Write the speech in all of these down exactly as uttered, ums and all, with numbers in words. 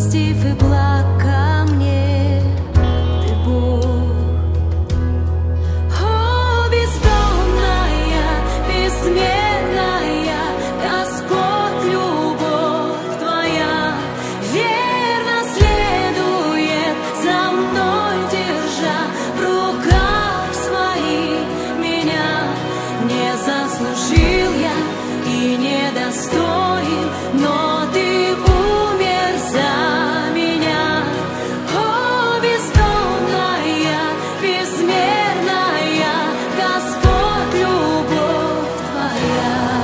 милостив и благ ко мне, Ты Бог. О, бездонная, бессмертная, Господь, любовь Твоя верно следует за мной, держа в руках своих меня. Не заслужил я и недостоин, но Ты умер за меня. О, бездонная, безмерная, Господь, любовь Твоя.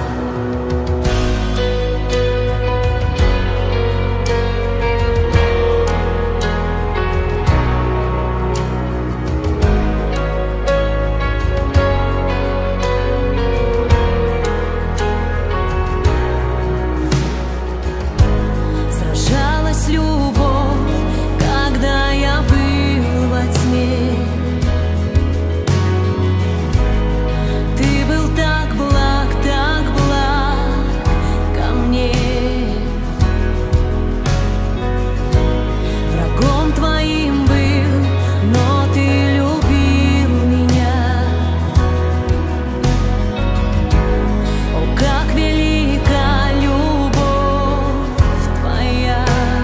Сражалась любовь, когда я был во тьме. Ты был так благ, так благ ко мне. Врагом Твоим был, но Ты любил меня. О, как велика любовь Твоя!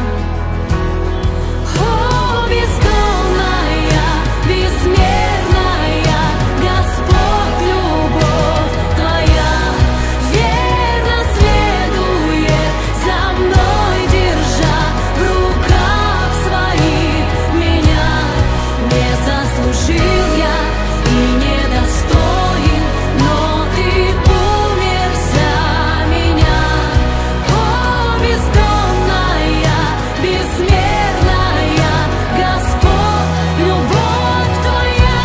О, бездонная, безмерная, Господь, любовь Твоя верно следует за мной, держа в руках своих меня. Не заслужил я и недостоин, но Ты умер за меня. О, бездонная, безмерная, Господь, любовь Твоя.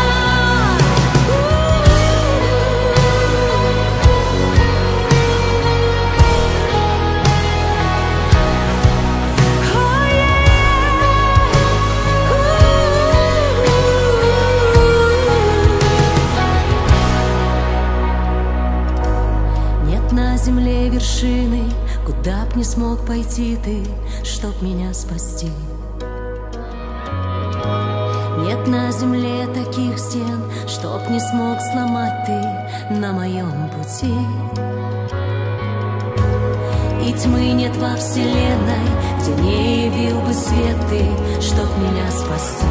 Нет на земле вершины, куда б не смог пойти Ты, чтоб меня спасти. Нет на земле таких стен, чтоб не смог сломать Ты на моем пути. И тьмы нет во вселенной, где не явил бы свет Ты, чтоб меня спасти.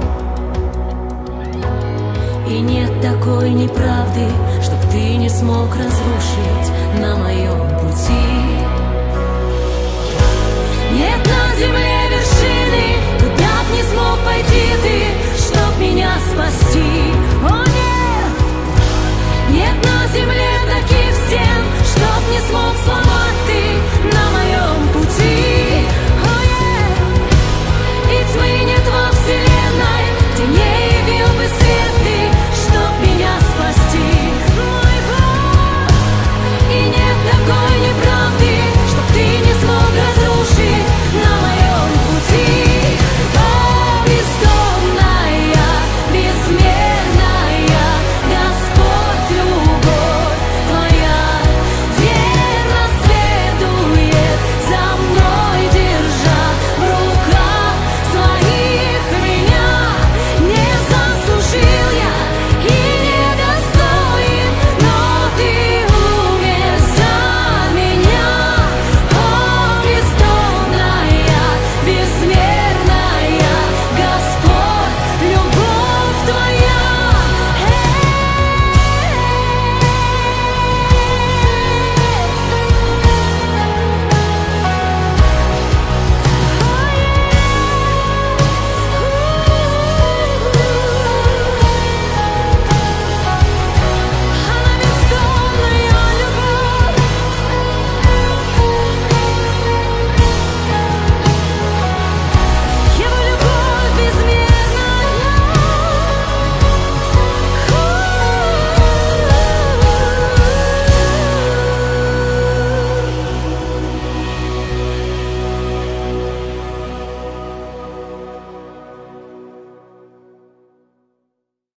И нет такой неправды, чтоб Ты не смог разрушить на моем пути.